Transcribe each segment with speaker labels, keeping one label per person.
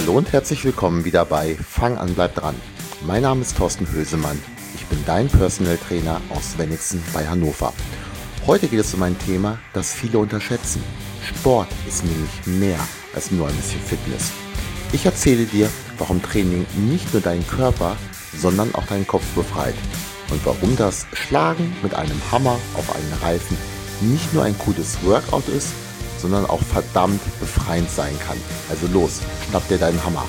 Speaker 1: Hallo und herzlich willkommen wieder bei Fang an, bleib dran. Mein Name ist Thorsten Hösemann. Ich bin dein Personal Trainer aus Wenigsen bei Hannover. Heute geht es um ein Thema, das viele unterschätzen. Sport ist nämlich mehr als nur ein bisschen Fitness. Ich erzähle dir, warum Training nicht nur deinen Körper, sondern auch deinen Kopf befreit. Und warum das Schlagen mit einem Hammer auf einen Reifen nicht nur ein cooles Workout ist, sondern auch verdammt befreiend sein kann. Also los, schnapp dir deinen Hammer.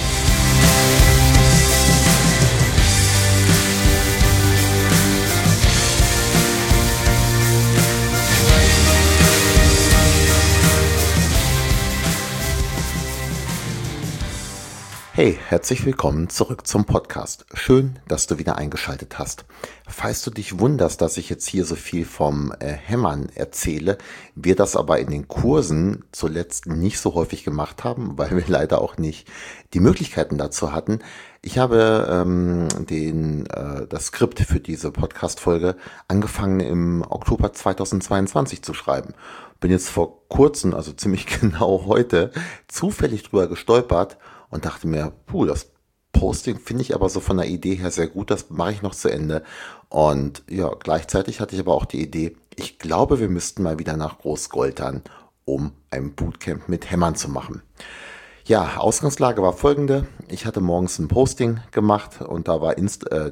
Speaker 1: Hey, herzlich willkommen zurück zum Podcast. Schön, dass du wieder eingeschaltet hast. Falls du dich wunderst, dass ich jetzt hier so viel vom Hämmern erzähle, wir das aber in den Kursen zuletzt nicht so häufig gemacht haben, weil wir leider auch nicht die Möglichkeiten dazu hatten. Ich habe das Skript für diese Podcast-Folge angefangen im Oktober 2022 zu schreiben. Bin jetzt vor kurzem, also ziemlich genau heute, zufällig drüber gestolpert und dachte mir, das Posting finde ich aber so von der Idee her sehr gut, das mache ich noch zu Ende. Und ja, gleichzeitig hatte ich aber auch die Idee, ich glaube, wir müssten mal wieder nach Großgoltern, um ein Bootcamp mit Hämmern zu machen. Ja, Ausgangslage war folgende. Ich hatte morgens ein Posting gemacht und da war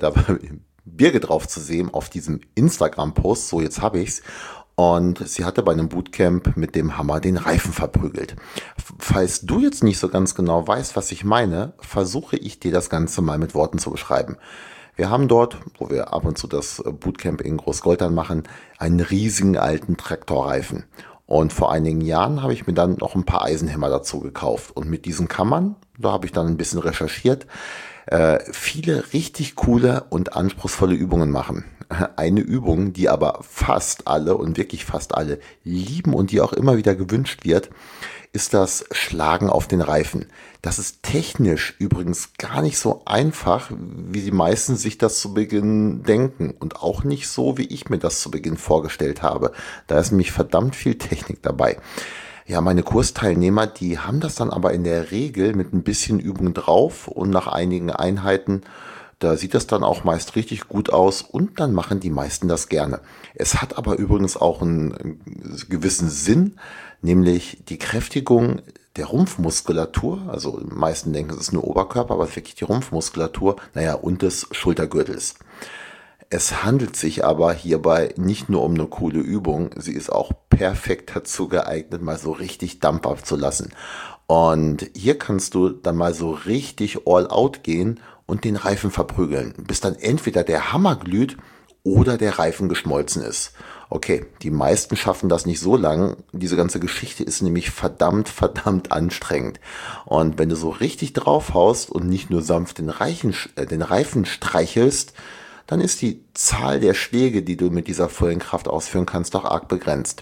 Speaker 1: Birge drauf zu sehen auf diesem Instagram-Post, so jetzt habe ich's. Und sie hatte bei einem Bootcamp mit dem Hammer den Reifen verprügelt. Falls du jetzt nicht so ganz genau weißt, was ich meine, versuche ich dir das Ganze mal mit Worten zu beschreiben. Wir haben dort, wo wir ab und zu das Bootcamp in Großgoltern machen, einen riesigen alten Traktorreifen. Und vor einigen Jahren habe ich mir dann noch ein paar Eisenhämmer dazu gekauft. Und mit diesen Kammern, da habe ich dann ein bisschen recherchiert, viele richtig coole und anspruchsvolle Übungen machen. Eine Übung, die aber fast alle und wirklich fast alle lieben und die auch immer wieder gewünscht wird, ist das Schlagen auf den Reifen. Das ist technisch übrigens gar nicht so einfach, wie die meisten sich das zu Beginn denken und auch nicht so, wie ich mir das zu Beginn vorgestellt habe. Da ist nämlich verdammt viel Technik dabei. Ja, meine Kursteilnehmer, die haben das dann aber in der Regel mit ein bisschen Übung drauf und nach einigen Einheiten, da sieht das dann auch meist richtig gut aus und dann machen die meisten das gerne. Es hat aber übrigens auch einen gewissen Sinn, nämlich die Kräftigung der Rumpfmuskulatur, also die meisten denken, es ist nur Oberkörper, aber es ist wirklich die Rumpfmuskulatur, und des Schultergürtels. Es handelt sich aber hierbei nicht nur um eine coole Übung, sie ist auch perfekt dazu geeignet, mal so richtig Dampf abzulassen. Und hier kannst du dann mal so richtig all out gehen und den Reifen verprügeln, bis dann entweder der Hammer glüht oder der Reifen geschmolzen ist. Okay, die meisten schaffen das nicht so lang. Diese ganze Geschichte ist nämlich verdammt anstrengend. Und wenn du so richtig draufhaust und nicht nur sanft den Reifen streichelst, dann ist die Zahl der Schläge, die du mit dieser vollen Kraft ausführen kannst, doch arg begrenzt.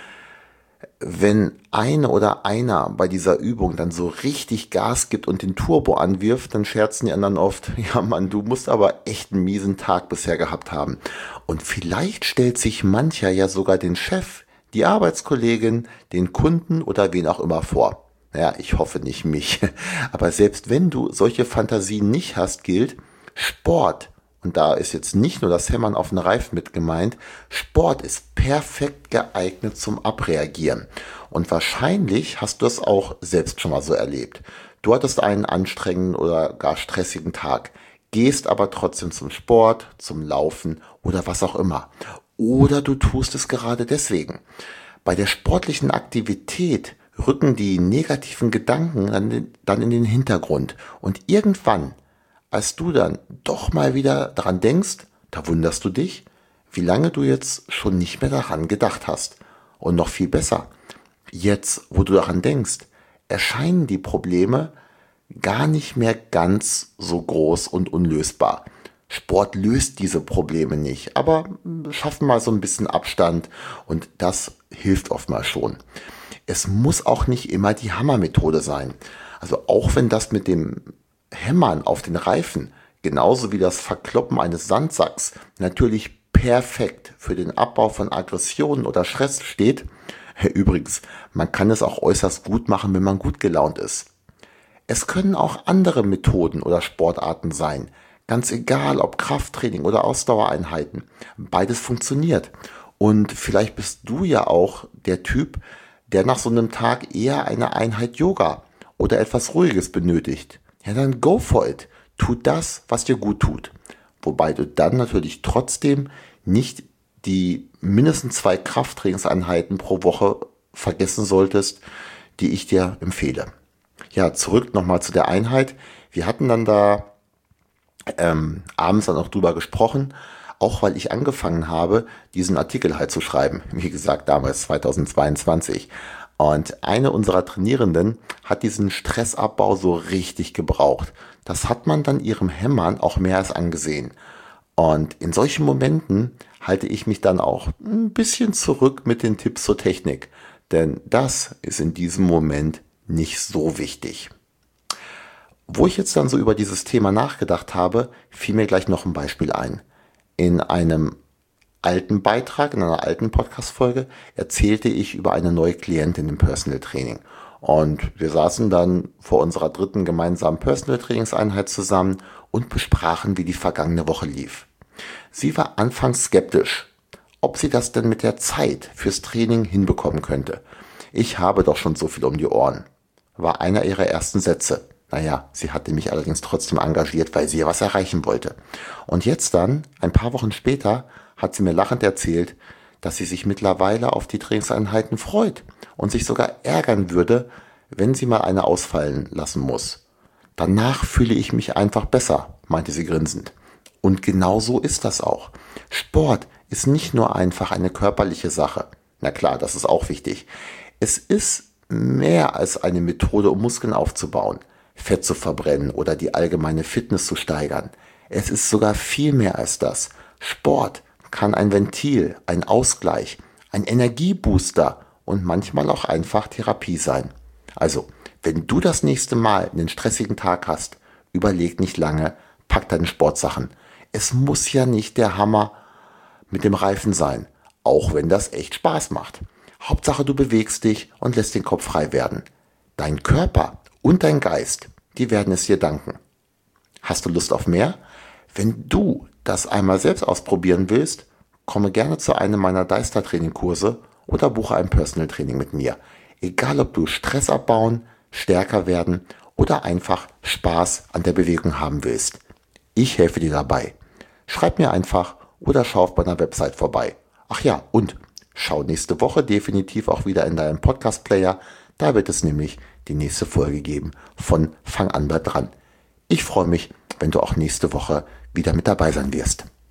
Speaker 1: Wenn eine oder einer bei dieser Übung dann so richtig Gas gibt und den Turbo anwirft, dann scherzen die anderen oft, ja Mann, du musst aber echt einen miesen Tag bisher gehabt haben. Und vielleicht stellt sich mancher ja sogar den Chef, die Arbeitskollegin, den Kunden oder wen auch immer vor. Naja, ich hoffe nicht mich. Aber selbst wenn du solche Fantasien nicht hast, gilt, Sport, und da ist jetzt nicht nur das Hämmern auf den Reifen mit gemeint, Sport ist perfekt geeignet zum Abreagieren. Und wahrscheinlich hast du es auch selbst schon mal so erlebt. Du hattest einen anstrengenden oder gar stressigen Tag, gehst aber trotzdem zum Sport, zum Laufen oder was auch immer. Oder du tust es gerade deswegen. Bei der sportlichen Aktivität rücken die negativen Gedanken dann in den Hintergrund. Und irgendwann, als du dann doch mal wieder daran denkst, da wunderst du dich, wie lange du jetzt schon nicht mehr daran gedacht hast. Und noch viel besser, jetzt, wo du daran denkst, erscheinen die Probleme gar nicht mehr ganz so groß und unlösbar. Sport löst diese Probleme nicht, aber schaffen mal so ein bisschen Abstand und das hilft oftmals schon. Es muss auch nicht immer die Hammermethode sein. Also auch wenn das mit dem Hämmern auf den Reifen, genauso wie das Verkloppen eines Sandsacks, natürlich perfekt für den Abbau von Aggressionen oder Stress steht. Übrigens, man kann es auch äußerst gut machen, wenn man gut gelaunt ist. Es können auch andere Methoden oder Sportarten sein. Ganz egal, ob Krafttraining oder Ausdauereinheiten. Beides funktioniert. Und vielleicht bist du ja auch der Typ, der nach so einem Tag eher eine Einheit Yoga oder etwas Ruhiges benötigt. Ja, dann go for it. Tu das, was dir gut tut. Wobei du dann natürlich trotzdem nicht die mindestens 2 Krafttrainingseinheiten pro Woche vergessen solltest, die ich dir empfehle. Ja, zurück nochmal zu der Einheit. Wir hatten dann da abends dann auch drüber gesprochen, auch weil ich angefangen habe, diesen Artikel halt zu schreiben. Wie gesagt, damals 2022. Und eine unserer Trainierenden hat diesen Stressabbau so richtig gebraucht. Das hat man dann ihrem Hämmern auch mehr als angesehen. Und in solchen Momenten halte ich mich dann auch ein bisschen zurück mit den Tipps zur Technik. Denn das ist in diesem Moment nicht so wichtig. Wo ich jetzt dann so über dieses Thema nachgedacht habe, fiel mir gleich noch ein Beispiel ein. In einem alten Beitrag, in einer alten Podcast-Folge, erzählte ich über eine neue Klientin im Personal Training. Und wir saßen dann vor unserer 3. gemeinsamen Personal Trainingseinheit zusammen und besprachen, wie die vergangene Woche lief. Sie war anfangs skeptisch, ob sie das denn mit der Zeit fürs Training hinbekommen könnte. Ich habe doch schon so viel um die Ohren, war einer ihrer ersten Sätze. Naja, sie hatte mich allerdings trotzdem engagiert, weil sie ja was erreichen wollte. Und jetzt dann, ein paar Wochen später, hat sie mir lachend erzählt, dass sie sich mittlerweile auf die Trainingseinheiten freut und sich sogar ärgern würde, wenn sie mal eine ausfallen lassen muss. Danach fühle ich mich einfach besser, meinte sie grinsend. Und genau so ist das auch. Sport ist nicht nur einfach eine körperliche Sache. Na klar, das ist auch wichtig. Es ist mehr als eine Methode, um Muskeln aufzubauen, Fett zu verbrennen oder die allgemeine Fitness zu steigern. Es ist sogar viel mehr als das. Sport kann ein Ventil, ein Ausgleich, ein Energiebooster und manchmal auch einfach Therapie sein. Also, wenn du das nächste Mal einen stressigen Tag hast, überleg nicht lange, pack deine Sportsachen. Es muss ja nicht der Hammer mit dem Reifen sein, auch wenn das echt Spaß macht. Hauptsache, du bewegst dich und lässt den Kopf frei werden. Dein Körper und dein Geist, die werden es dir danken. Hast du Lust auf mehr? Wenn du das einmal selbst ausprobieren willst, komme gerne zu einem meiner Deister-Training-Kurse oder buche ein Personal Training mit mir. Egal, ob du Stress abbauen, stärker werden oder einfach Spaß an der Bewegung haben willst. Ich helfe dir dabei. Schreib mir einfach oder schau auf meiner Website vorbei. Ach ja, und schau nächste Woche definitiv auch wieder in deinem Podcast-Player. Da wird es nämlich die nächste Folge geben von Fang an, bleib dran. Ich freue mich, wenn du auch nächste Woche wieder mit dabei sein wirst.